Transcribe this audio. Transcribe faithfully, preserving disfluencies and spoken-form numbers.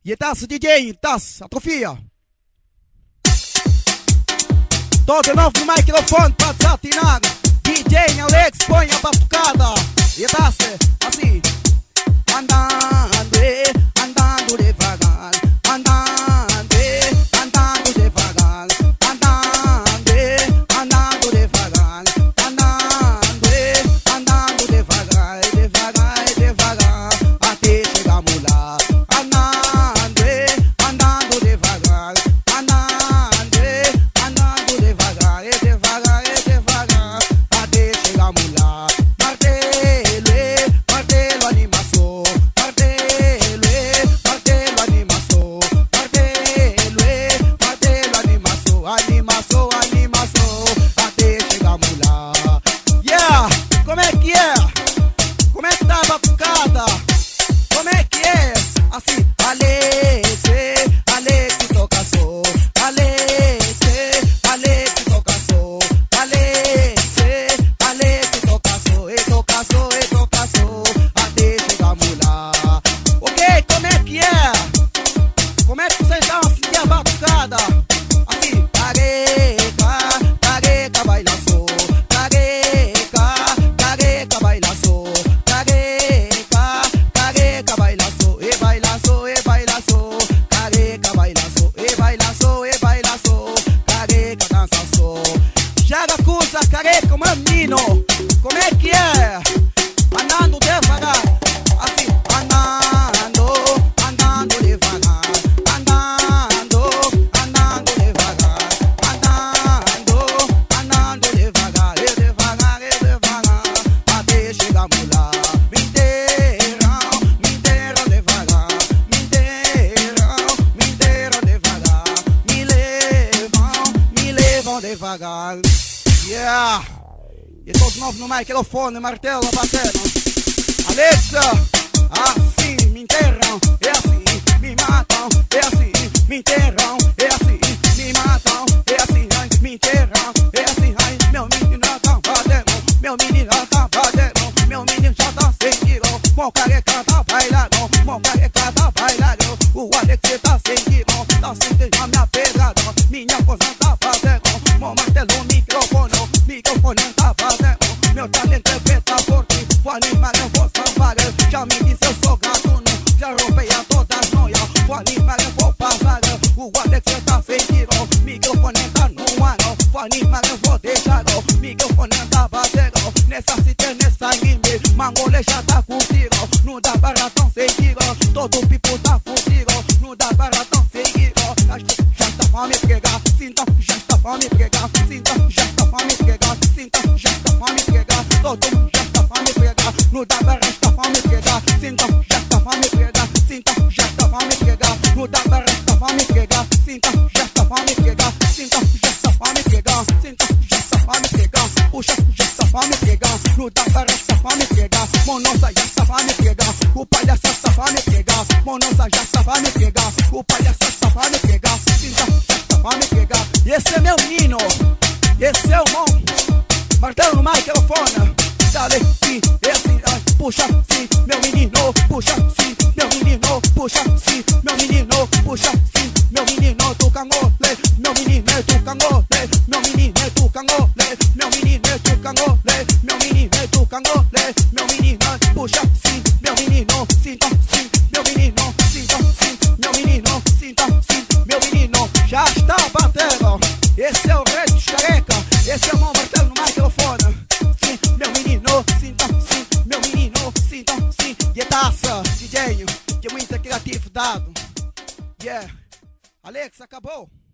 E tas D J, tas, atrofia. Tô de novo no microfone pra desatinar. D J Alex põe a batucada. E tas, assim. Andando, andando devagar. Andando, andando devagar. Andando, andando devagar. Andando, andando devagar. Devagar, devagar. Até chegamos lá. Andando, andando devagar. Andando, andando devagar. Devagar, devagar. Até chegamos lá. Martelo, martelo animação. Martelo, martelo animação. Martelo, martelo animação. Animação, animação. Até chegamos lá. Yeah! Como é que é? Como é que tá a batucada? Como é que é? Assim, Alex, Alex toca só. Alex, Alex toca só. Alex, Alex toca só. E toca só, e toca só. Até chegamos lá. Ok, como é que é? Como é que vocês estão a sentir a batucada? Assim, careca, careca baila só. Careca, careca baila só. Careca, careca baila só. E baila só, e baila só. Careca baila só. E baila só, e baila só. Careca dança só. Joga cursa, careca, meu menino. Como é que é? Andando devagar. Assim, andando, andando devagar. Andando, andando devagar. Andando, andando devagar. E devagar, e devagar. Até chegamos lá. Me enterram, me enterram devagar. Me enterram, me enterram devagar. Me levam, me levam devagar. Yeah! E tô de novo no microfone, martelo batendo. Alexa, assim me enterram, é assim, me matam, é assim, me enterram, é assim, me matam, é assim, ai, me enterram, é assim, ai, meu menino tá batendo, meu menino tá batendo, meu menino já tá sentindo, meu careca tá bailando, meu careca tá bailando, o Alex tá sentindo, tá sentindo a minha pegada, minha coisa tá batendo, meu martelo, microfone, microfone tá batendo, meu talento é preta forte, vou animar, eu vou salvar, já me disse eu sou gatuno, já roubei a todas as noias, vou animar, eu vou passar, o Alex tá sentindo, microfone tá no ar, vou animar, eu vou deixar, microfone tá batendo, nessa cita, nessa rime, Mangolê já tá contigo, não dá para tão seguir, todo o pipo tá contigo, não dá para tão seguir, já está pra me pegar, então já está pra me pegar, então já está pra me pegar, então já está pra me pegar, todo mundo já está pra me pegar, não dá para estar pra me pegar, então já está pra me pegar, então já está pra me pegar, não dá para estar pra me pegar, então já está pra me pegar, então já está pra me pegar, então já está pra me pegar, puxa, já está pra me pegar, não dá para estar pra me pegar, monosa já está pra me pegar, o palhaço está pra me pegar, monosa já está pra me pegar, o palhaço está pra me pegar, então já está pra me pegar, e esse é meu menino, esse é o mão, martelo no microfone, dale, sim, esse, ai, puxa, sim, meu menino, puxa, sim, meu menino, puxa, sim, meu menino, puxa, sim, meu menino, tu cangole, meu menino, tu cangole, meu menino, tu cangole, meu menino, tu cangole, meu menino, tu cangole, meu menino, puxa, sim, meu menino, sinta, sim, meu menino, sinta, sim, meu menino, sinta, sim, meu menino, já está batendo, esse é o rei dos careca, esse é o mão martelo no microfone, sim, meu menino, sinta, sim, meu menino, sinta, sim, e taça, D J, que é muita criatividade, yeah, Alex, acabou.